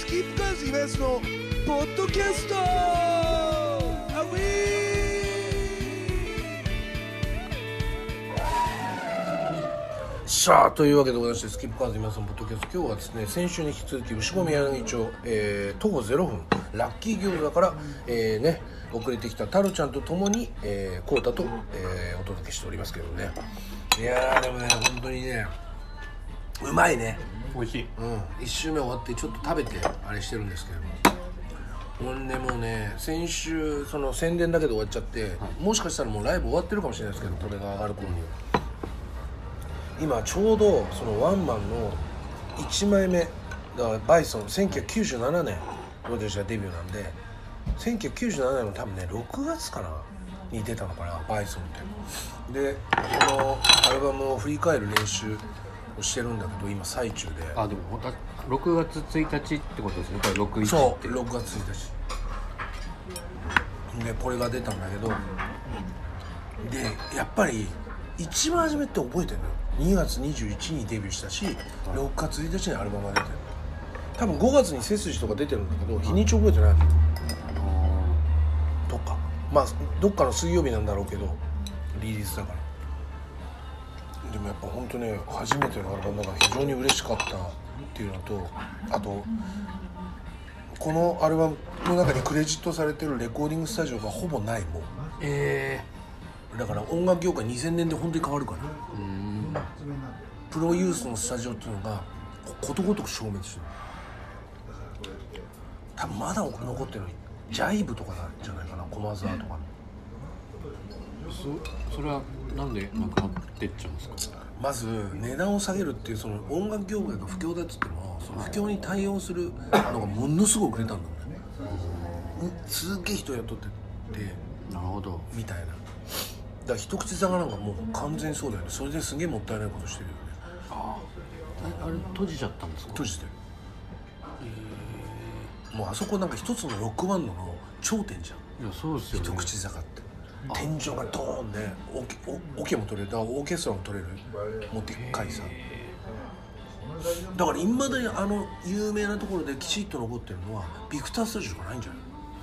キップカーズイベントのポッドキャストアウィー。さあというわけでございまして、スキップカーズ皆さんポッドキャスト、今日はですね、先週に引き続き牛込柳町、徒歩0分ラッキー餃子から、遅れてきたタロちゃんとともに、コータと、お届けしておりますけどね。いやーでもね、本当にね、うまいね。 美味しい。 1週目終わってちょっと食べてあれしてるんですけども、ほんでもうね、先週その宣伝だけで終わっちゃって、もしかしたらもうライブ終わってるかもしれないですけど、これが上がる頃には今ちょうどそのワンマンの1枚目だからバイソン、1997年私がデビューなんで、1997年の多分ね6月かなに出たのかな、バイソンってで、このアルバムを振り返る練習をしてるんだけど今最中で。 あ、でも6月1日ってことですね。これ61って。 そう6月1日でこれが出たんだけど、でやっぱり一番初めって覚えてるのよ。2月21日にデビューしたし、6月1日にアルバムが出てる。多分5月に背筋とか出てるんだけど、日にち覚えてないのとか、まあどっかの水曜日なんだろうけどリリースだから。でもやっぱ本当ね、初めてのアルバムが非常に嬉しかったっていうのと、あとこのアルバムの中にクレジットされてるレコーディングスタジオがほぼないもん。だから音楽業界2000年で本当に変わるから。プロユースのスタジオっていうのがことごとく消滅してる。多分まだ残ってるのにジャイブとかなんじゃないかな、駒沢とか。 それはなんでなくなってっちゃうんですか。 まず値段を下げるっていう、その音楽業界が不況だっつっても、その不況に対応するのがものすごく遅れたんだもんね。すげえ人雇ってて、 なるほどみたいな。だから一口差がなんかもう完全にそうだよね。それですげえもったいないことしてるよね。 あれ閉じちゃったんですか。 閉じてる。もうあそこなんか一つのロックバンドの頂点じゃん。 いやそうですよね。 一口坂って天井がドーンで、オケも取れる、だからオーケストラも取れる、もうでっかいさ。だからいまだにあの有名なところできちっと残ってるのはビクタースタジオしかないんじゃない。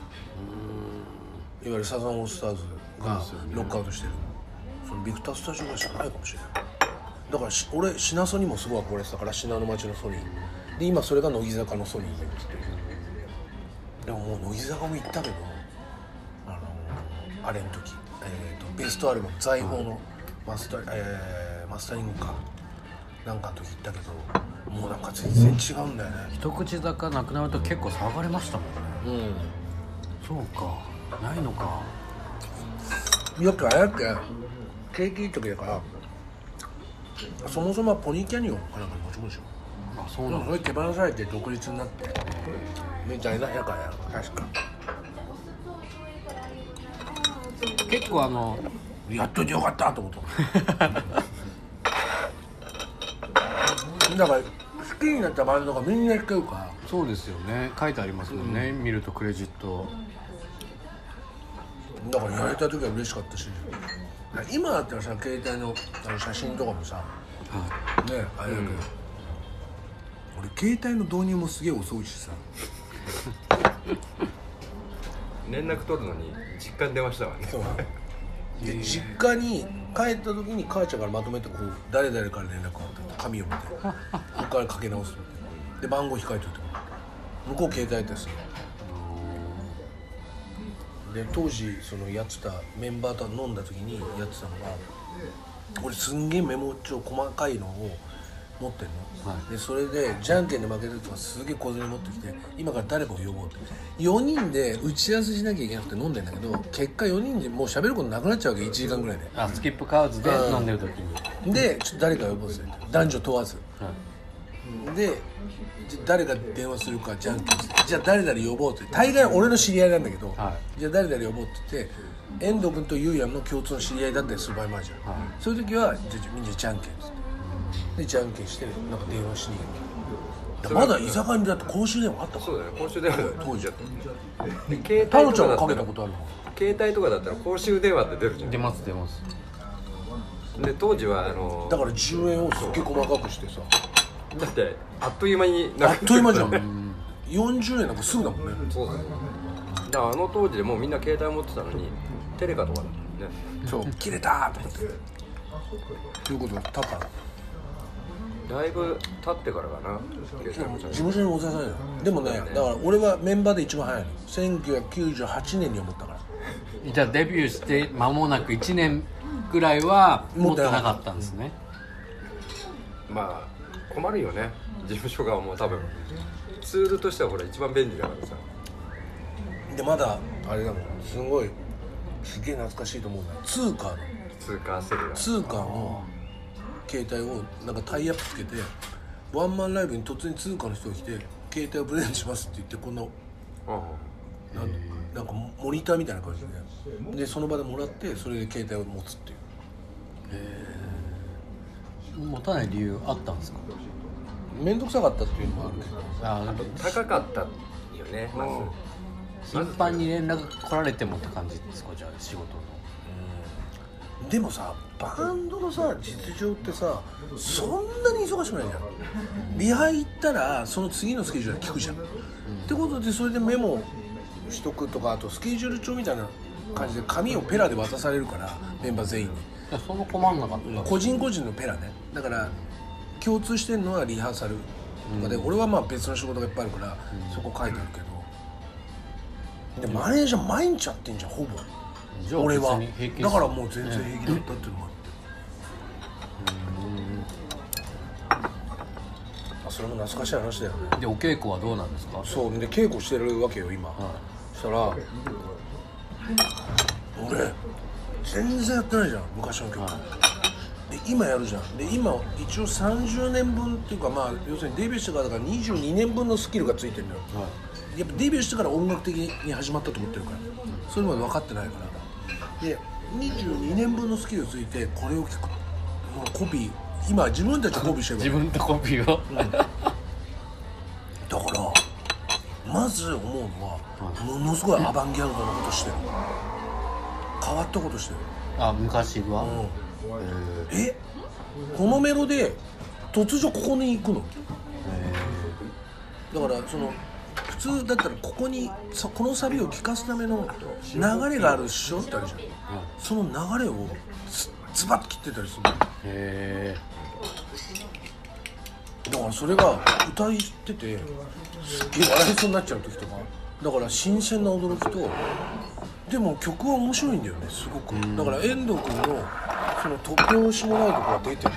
いわゆるサザンオールスターズがロックアウトしてる、そのビクタースタジオがしかないかもしれない。だから俺シナソニもすごい憧れてたから、信濃町のソニーで、今それが乃木坂のソニーに移ってる。でももう乃木坂も行ったけど、あれの時、ベストアルバム財宝のマスタリングかなんかの時行ったけど、もうなんか全然違うんだよね。 一口坂なくなると結構騒がれましたもんね。そうか、ないのか。 よくあれだっけ、景気いい時だから、そもそもはポニーキャニオンかなんかに持ち込んでしょ。 あ、そうなの。 それ手放されて独立になってみたいなやからや、確か。 結構やっといてよかったと思っただから好きになったバンドがみんな弾けるから。 そうですよね、書いてありますもんね、見るとクレジット。 だからやれた時は嬉しかったし、今だったらさ、携帯の写真とかもさ、ね、あれだけど、俺携帯の導入もすげえ遅いしさ連絡取るのに実家に電話したわね。 で実家に帰った時に母ちゃんからまとめて、こう誰々から連絡があった紙を見てここからかけ直すで、番号控えといて向こう携帯やったりする。で当時そのやってたメンバーと飲んだ時にやってたのが、俺すんげえメモ帳細かいのを持ってんの、でそれでじゃんけんで負けた時はすげえ小銭持ってきて、今から誰かを呼ぼうって4人で打ち合わせしなきゃいけなくて飲んでんだけど、結果4人でもう喋ることなくなっちゃうわけ、1時間ぐらいで。 スキップカーズで飲んでる時に、 でちょっと誰か呼ぼうぜ、男女問わず、でじゃ誰が電話するかじゃんけんして、じゃあ誰々呼ぼうって、大概俺の知り合いなんだけど、じゃあ誰々呼ぼうって言って、遠藤君と優也の共通の知り合いだったりする場合もあるじゃん、そういう時はじゃあみんなじゃんけんってでじゃんけんしてなんか電話しに行く。まだ居酒屋にだって公衆電話あったから。 そうだね、公衆電話当時だっで携帯タロちゃんとかだったらもかけたことあるの。 携帯とかだったら公衆電話って出るじゃん。 出ます。 で当時はだから10円をすっげえ細かくしてさ、 だってあっという間にあっという間じゃん 40年なんかすぐだもんね。 そうだね。だからあの当時でもうみんな携帯持ってたのにテレカとかだったもんね。 そう切れたと思ってということだったからだいぶ経ってからかな。 事務所に持たさないの。でもね、だから俺はメンバーで一番早いの。1998年に思ったから。 じゃあデビューして間もなく1年ぐらいは持ってなかったんですね。 まあ困るよね、事務所側も。多分ツールとしてはこれ一番便利だからさ。 でまだあれだもん、すごいすげえ懐かしいと思うな。通貨セルラーの携帯をなんかタイアップつけてワンマンライブに突然通貨の人が来て携帯をプレゼントしますって言って、こんななんかモニターみたいな感じでその場でもらって、それで携帯を持つっていう。 持たない理由あったんですか？ 面倒くさかったっていうのもあるけど、 高かったよね。まず頻繁に連絡来られてもって感じですか？じゃあ仕事の。 でもさ、バンドのさ実情ってさそんなに忙しくないじゃん。リハ行ったらその次のスケジュールが聞くじゃん、ってことでそれでメモしとくとか、あとスケジュール帳みたいな感じで紙をペラで渡されるから、メンバー全員に。 その困んなかった、 個人個人のペラね。だから共通してるのはリハーサルとかで、俺はまあ別の仕事がいっぱいあるから、そこ書いてあるけど、でマネージャー毎日やってんじゃん、ほぼ。俺はだからもう全然平気だったっていうのもあって、それも懐かしい話だよね。 でお稽古はどうなんですか？ そうで稽古してるわけよ今、そしたら俺全然やってないじゃん、昔の曲、で今やるじゃん。で今一応30年分っていうか、まあ要するにデビューしてからだから22年分のスキルがついてるのよ、やっぱデビューしてから音楽的に始まったと思ってるから、それまで分かってないから。で22年分のスキルついて、これを聞くコピー、今自分たちでコピーしてるから自分とコピーを、 だからまず思うのは、ものすごいアバンギャルドなことしてる、変わったことしてる。 昔は、 このメロで突如ここに行くの、だからその普通だったらここにこのサビを聴かすための流れがあるっしょってあるじゃん、その流れをズバッと切ってたりするの。だからそれが歌いっててすっげえ笑いそうになっちゃう時とか、だから新鮮な驚きと、でも曲は面白いんだよね、すごく。だから遠藤君のその突拍子もないとこが出てる。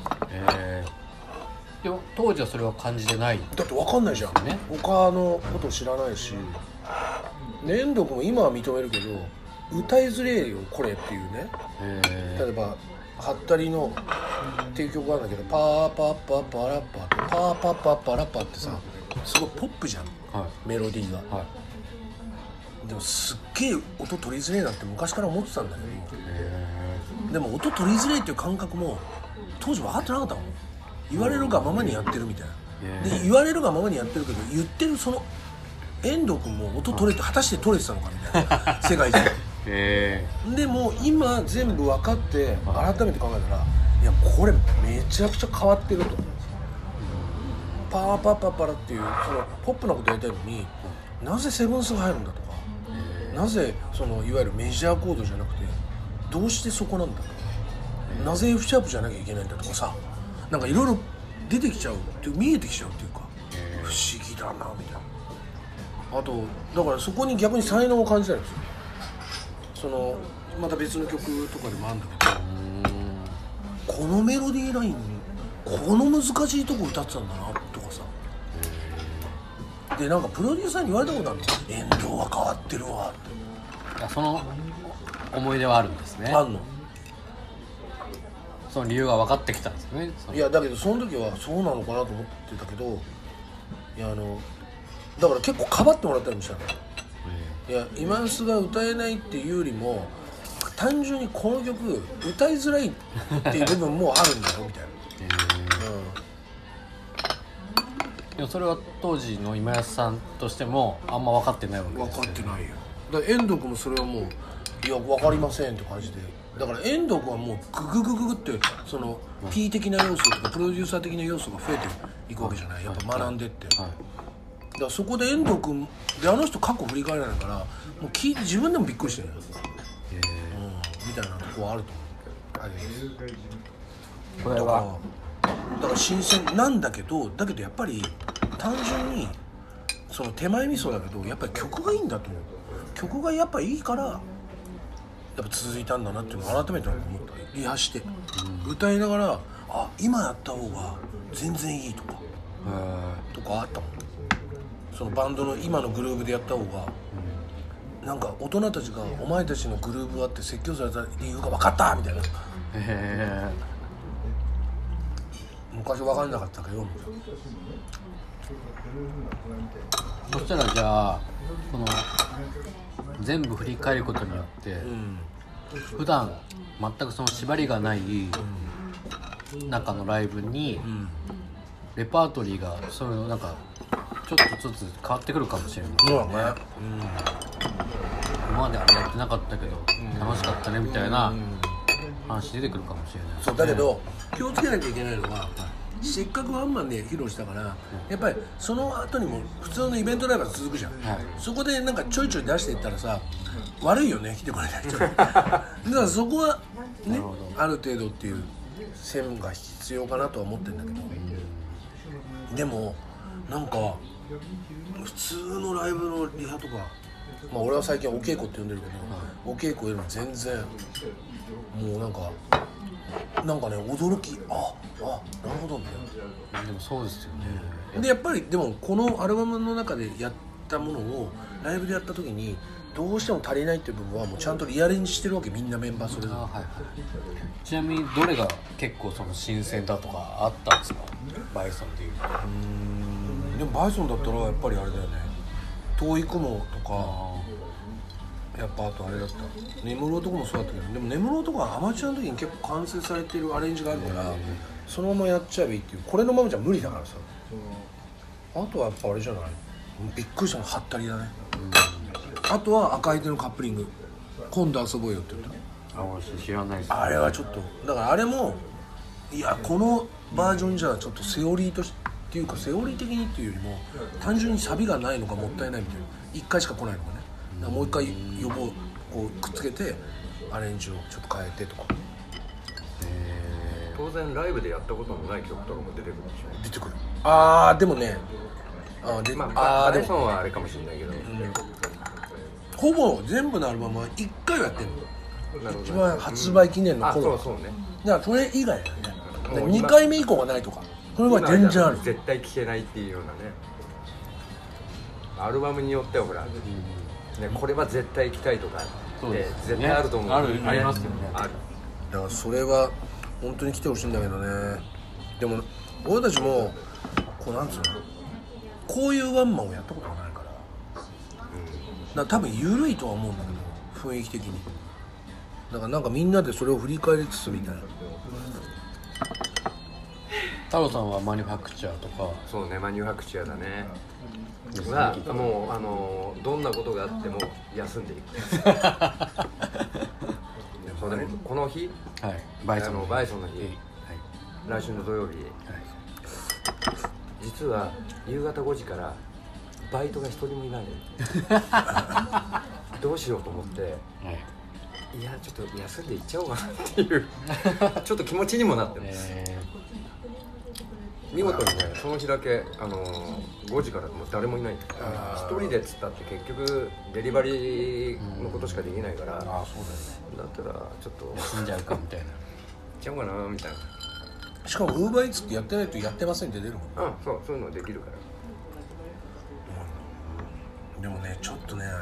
でも当時はそれは感じてない。 だって分かんないじゃん、ね、他のこと知らないし、遠藤君も今は認めるけど歌いづれえよこれっていうね。例えばハッタリのっていう曲があるんだけど、パーパッパッパラッパパーパッパッパラッパってさ、すごいポップじゃん、メロディーが、でもすっげえ音取りづれえなって昔から思ってたんだけど、でも音取りづれえっていう感覚も当時分かってなかったもん。言われるがままにやってるみたいな。で言われるがままにやってるけど、言ってるその遠藤君も音取れて、果たして取れてたのかみたいな世界ででも今全部分かって改めて考えたら、いやこれめちゃくちゃ変わってると。パーパッパッパラっていうそのポップなことやりたいのに、なぜセブンスが入るんだとか、なぜそのいわゆるメジャーコードじゃなくてどうしてそこなんだとか、なぜ F シャープじゃなきゃいけないんだとかさ、なんかいろいろ出てきちゃうっていう、見えてきちゃうっていうか、不思議だなみたいな。あとだからそこに逆に才能を感じたんですよ。そのまた別の曲とかでもあるんだけど、このメロディーラインこの難しいとこ歌ってたんだなとかさ、でなんかプロデューサーに言われたことあるの、遠藤は変わってるわって。 その思い出はあるんですね。 あんの。 その理由が分かってきたんですね。 いやだけどその時はそうなのかなと思ってたけど、いやだから結構かばってもらったりもしたの。いや今安が歌えないっていうよりも、単純にこの曲歌いづらいっていう部分もあるんだよみたいな。 でもそれは当時の今安さんとしてもあんま分かってないわけですよ。 分かってないよ。だから遠藤君もそれはもういや分かりませんって感じで、だから遠藤君はもうグググググってその P 的な要素とかプロデューサー的な要素が増えていくわけじゃない、やっぱ学んでって、 だからそこで遠藤君であの人過去振り返らないからもう聞いて自分でもびっくりしてるよ、みたいなとこはあると思う。 これはだから新鮮なんだけどやっぱり単純にその手前味噌だけどやっぱり曲がいいんだと思う。曲がやっぱいいからやっぱ続いたんだなっていうのを改めて思ったリハして、歌いながら今やった方が全然いいとかあったもん。そのバンドの今のグルーブでやった方が、なんか大人たちがお前たちのグルーブあって説教された理由が分かったみたいな。昔分かんなかったけど。 そしたらじゃあこの全部振り返ることによって、普段全くその縛りがない中のライブに、レパートリーがそういうのなんかちょっとずつ変わってくるかもしれないね。今まであれやってなかったけど、楽しかったねみたいな話出てくるかもしれない、ね。 そうだけど気をつけなきゃいけないのは、せっかくワンマンで披露したから、やっぱりその後にも普通のイベントライブが続くじゃん、そこでなんかちょいちょい出していったらさ悪いよね、来てくれない人だからそこはねある程度っていう線が必要かなとは思ってるんだけど、でもなんか普通のライブのリハとか、俺は最近お稽古って呼んでるけど、お稽古よりも全然もうなんかね驚き、なるほどみたいな。 でもそうですよね。 でやっぱりでもこのアルバムの中でやったものをライブでやった時にどうしても足りないっていう部分はもうちゃんとリアレンジしてるわけ、みんなメンバーそれぞれ。 ちなみにどれが結構その新鮮だとかあったんですか、バイソンでいうと。 でもバイソンだったらやっぱりあれだよね、遠い雲とか、やっぱあとあれだった、眠る男もそうだったけど、でも眠る男はアマチュアの時に結構完成されてるアレンジがあるから、そのままやっちゃえばいいっていう、これのままじゃ無理だからさ。あとはやっぱあれじゃない、びっくりしたのはったりだね。あとは赤い手のカップリング、今度遊ぼうよって言った。 知らないです。 あれはちょっとだからあれもいやこのバージョンじゃちょっとセオリーとしてっていうか、セオリー的にっていうよりも単純にサビがないのがもったいないみたいな、1回しか来ないのがね、だからもう1回呼ぼうこうくっつけてアレンジをちょっと変えてとか。 当然ライブでやったことのない曲とかも出てくるでしょ。 出てくる。でもねバレソンはあれかもしれないけど、 ほぼ全部のアルバムは1回はやってるの、一番発売記念の頃。 そうね。 だからそれ以外だよね、2回目以降がないとか、それは全然ある。 絶対聴けないっていうようなね、アルバムによってはほら、これは絶対聴きたいとかって絶対あると思う。 ありますよね。 だからそれは本当に来てほしいんだけどね。でも俺たちもこうなんつうの、こういうワンマンをやったことがないから、だから多分緩いとは思うんだけど、雰囲気的に。だからなんかみんなでそれを振り返りつつみたいな。 太郎さんはマニュファクチャーとか。 そうね、マニュファクチャーだね。はもうどんなことがあっても休んでいく。そうでもこの日、バイソンの日、来週の土曜日、実は夕方5時からバイトが一人もいないの。どうしようと思って、いやちょっと休んでいっちゃおうかなっていうちょっと気持ちにもなってます。見事にね、その日だけ5時からもう誰もいない。一人でっつったって結局デリバリーのことしかできないから、だったらちょっと休んじゃうかみたいな、 いっちゃおうかなみたいな。 しかもウーバーイーツってやってないとやってませんって出るもん。 そういうのできるから。 でもねちょっとね、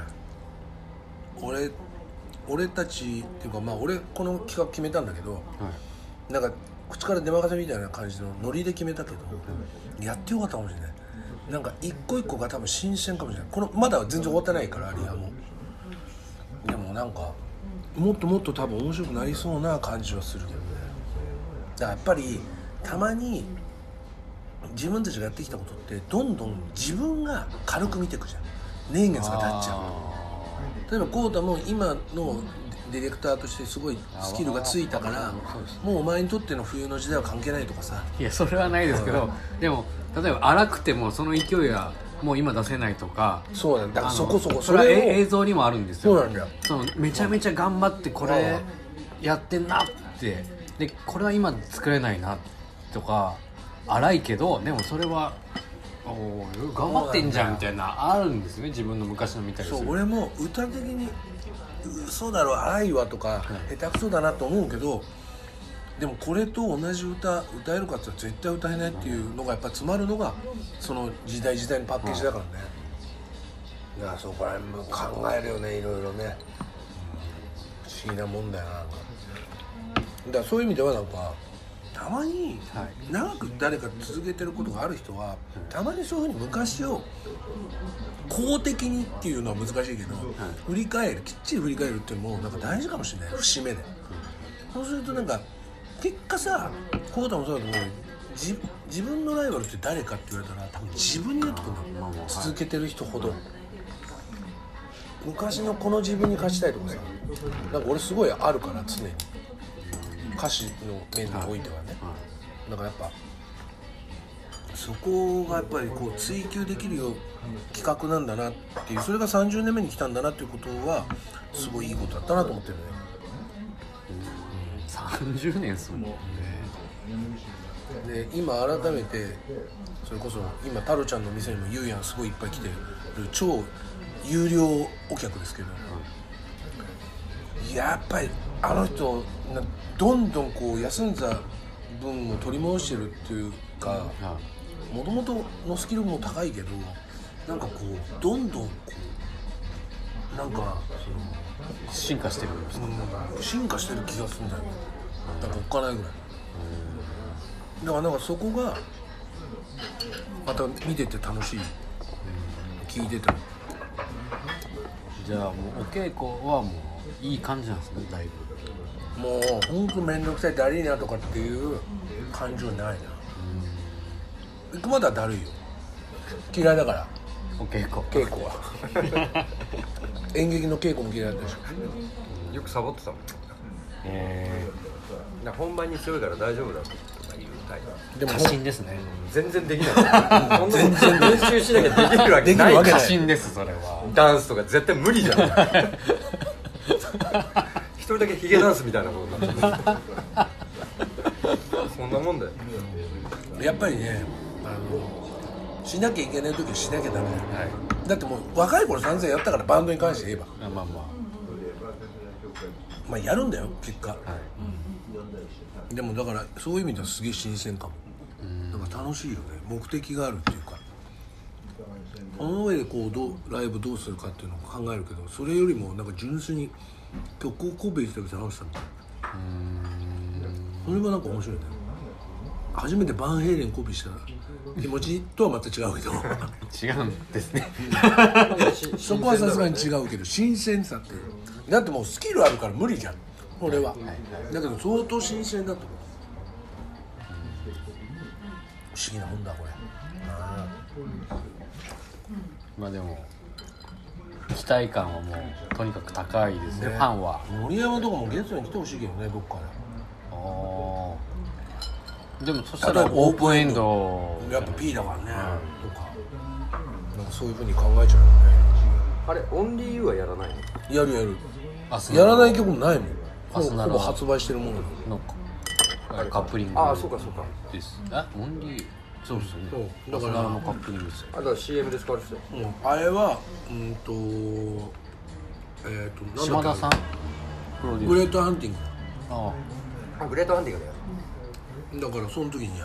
俺たちっていうか俺この企画決めたんだけど、なんか口から出任せみたいな感じのノリで決めたけど、やってよかったかもしれない。なんか一個一個が多分新鮮かもしれない。このまだ全然終わってないからリハも。でもなんかもっともっと多分面白くなりそうな感じはするけどね。だからやっぱりたまに自分たちがやってきたことってどんどん自分が軽く見ていくじゃん、年月が経っちゃう。例えばコウタも今のディレクターとしてすごいスキルがついたから、もうお前にとっての冬の時代は関係ないとかさ。 いやそれはないですけど、でも例えば荒くてもその勢いはもう今出せないとか、 そうなんだ、そこそそれはを映像にもあるんですよ。 そうなんだよ。 そのめちゃめちゃ頑張ってこれやってんなって、でこれは今作れないなとか、荒いけどでもそれは頑張ってんじゃんみたいなあるんですね、自分の昔の見たりする。 そう、俺も歌的に嘘だろ荒いわとか、下手くそだなと思うけど、でもこれと同じ歌えるかって言ったら絶対歌えないっていうのがやっぱ詰まるのがその時代のパッケージだからね。だからそこら辺も考えるよね、いろいろね。不思議なもんだよな。だからそういう意味ではなんかたまに長く誰か続けてることがある人はたまにそういうふうに昔を公的にっていうのは難しいけど、振り返る、きっちり振り返るっていうのもなんか大事かもしれない、節目で。そうするとなんか結果さ、コウタもそうだと思う。自分のライバルって誰かって言われたら多分自分になってくるんだよ、続けてる人ほど。昔のこの自分に勝ちたいとかさ、なんか俺すごいあるから、常に歌詞の面においてはね。だからやっぱそこがやっぱりこう追求できるよう企画なんだなっていう、それが30年目に来たんだなっていうことはすごいいいことだったなと思ってるね。 30年すもんね。 で今改めてそれこそ今タロちゃんの店にもゆうやんすごいいっぱい来てる超有料お客ですけど、やっぱりあの人どんどんこう休んだ分を取り戻してるっていうか、もともとのスキルも高いけど、なんかこうどんどんこうなんか進化してるんですか。 進化してる気がするんだよね。なんかおっかないぐらい。だからなんかそこがまた見てて楽しい、聞いてても。 じゃあもうお稽古はもういい感じなんですね、だいぶ。 もうほんと面倒くさいだりーなとかっていう感情ないな。行くまではだるいよ、嫌いだから。 お稽古は演劇の稽古も嫌いだったし。 よくサボってたもん。本番に強いから大丈夫だとか言うタイプ。 でも過信ですね。 全然できない。こんな全然練習しなきゃできるわけない。 過信です、それは。 ダンスとか絶対無理じゃん。一人だけヒゲダンスみたいなことになってる。そんなもんだよ。 やっぱりね、しなきゃいけない時はしなきゃダメだよ、だってもう若い頃散々やったから、バンドに関して言えばまあやるんだよ結果、でもだからそういう意味ではすげえ新鮮かも。なんか楽しいよね、目的があるっていうか。この上でこうライブどうするかっていうのを考えるけど、それよりもなんか純粋に曲をコピーしてる人話したみたいな。それがなんか面白いね。初めてバンヘイレンコピーした気持ちとはまた違うけど違うんですね。 そこはさすがに違うけど、新鮮さってだってもうスキルあるから無理じゃん俺は、だけど相当新鮮だと思う。不思議なもんだこれ。 まあでも期待感はもうとにかく高いですね、ファンは。 森山とかもゲストに来てほしいけどね、どっかで。 でもそしたらオープンエンドやっぱ P だからね、とかなんかそういう風に考えちゃうよね。 あれオンリーユーはやらないの？ やるやらない曲もないもん。ほぼ発売してるもののカップリング。 そうかです。オンリーそうですよね。 だからのカップリングです。 だから CM で使われてたよ。 あれは島田さんプロデュース。 グレートハンティング。 グレートハンティングだよ。 だからその時にやる。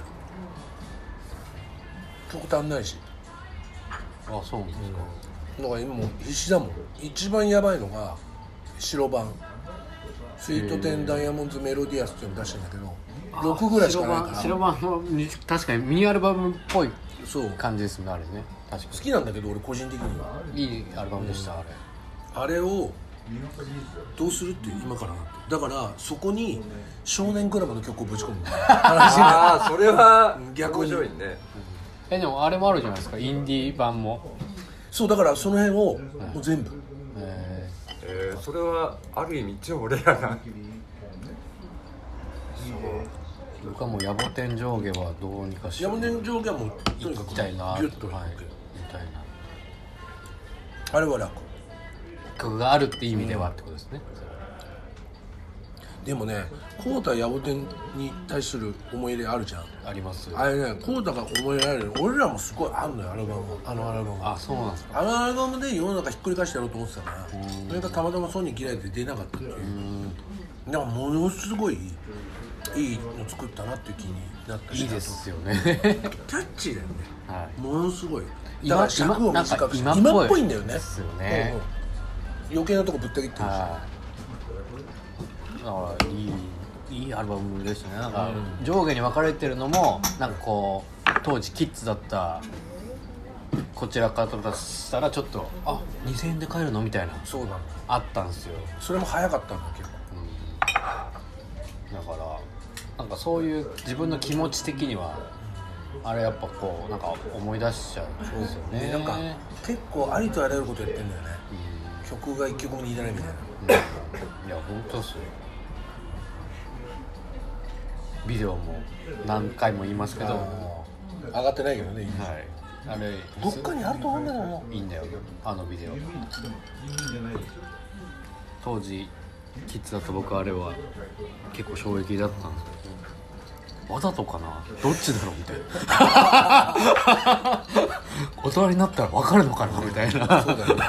曲足んないし。 そうなんですか。 だから今もう必死だもん。一番やばいのが白版スイートテンダイヤモンズメロディアスっていうの出してるんだけど、6ぐらいしかないから。白版の確かにミニアルバムっぽいそう感じですね、あれね。確かに好きなんだけど俺個人的にはいいアルバムでした、 あれをどうするって今からなって。だからそこに少年クラブの曲をぶち込む話。 それは逆に面白いね。 でもあれもあるじゃないですか、インディー版も。 そうだからその辺をもう全部、 それはある意味超レアな。 僕はもう野暮天上下はどうにかして野暮天上下はもうとにかく行きたいなギュッとみたいな。 あれは楽。 曲があるって意味ではってことですね、 でもねコウタやぼてんに対する思い入れあるじゃん。 あります。 あれねコウタが思い入れある。俺らもすごいあんのよアルバム。あのアルバム。 あ、そうなんですか。 あのアルバムで世の中ひっくり返してやろうと思ってたからそれがたまたまソニー嫌いで出なかったっていう。だからものすごいいいの作ったなっていう気になったし。 いいですよねキャッチーだよね、 はい、 ものすごい。だから尺を短くして今っぽいんだよね。 ですよね、 余計なとこぶった切ってるし、 だからいいアルバムでしたね。なんか上下に分かれてるのもなんかこう当時キッズだったこちらからしたらちょっと2000円で買えるのみたいなそうなのあったんですよ。 それも早かったんだけど、 だからなんかそういう自分の気持ち的にはあれやっぱこうなんか思い出しちゃうんですよね。 でなんか結構ありとあらゆることやってんだよね、曲が一曲も似てないみたいな、 いや本当っすよ。ビデオも何回も言いますけど、 上がってないけどね、 はい、あれどっかにあると思うんだけども。 いいんだよあのビデオ。当時キッズだと僕あれは結構衝撃だったんですけど、わざとかなどっちだろうみたいな大人になったら分かるのかなみたいな。 そうだよね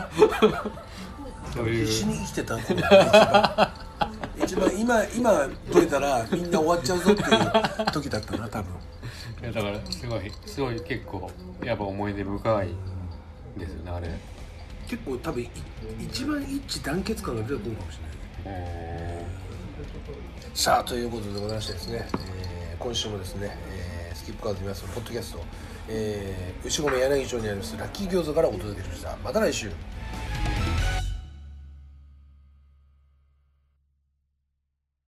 そういう必死に生きてた頃が一番今撮れたらみんな終わっちゃうぞっていう時だったな多分。 いやだからすごい結構やっぱ思い出深いですよねあれ。 結構多分一番一致団結感が出てくるかもしれない。さあということでございましてですね、今週もですね、スキップカードと言いますポッドキャスト、牛込柳町にありますラッキー餃子からお届けしました。また来週。